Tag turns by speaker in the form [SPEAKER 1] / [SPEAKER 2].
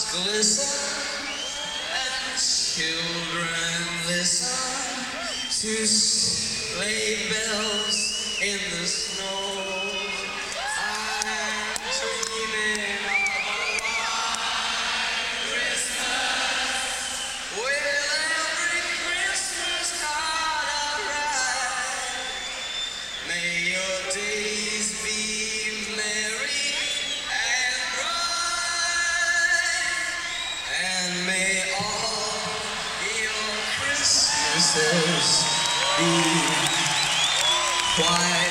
[SPEAKER 1] glisten and children listen to sleigh bells in the snow. I'm dreaming of a white Christmas with every Christmas card I write. May your days be merry and bright, and may all your Christmases be white.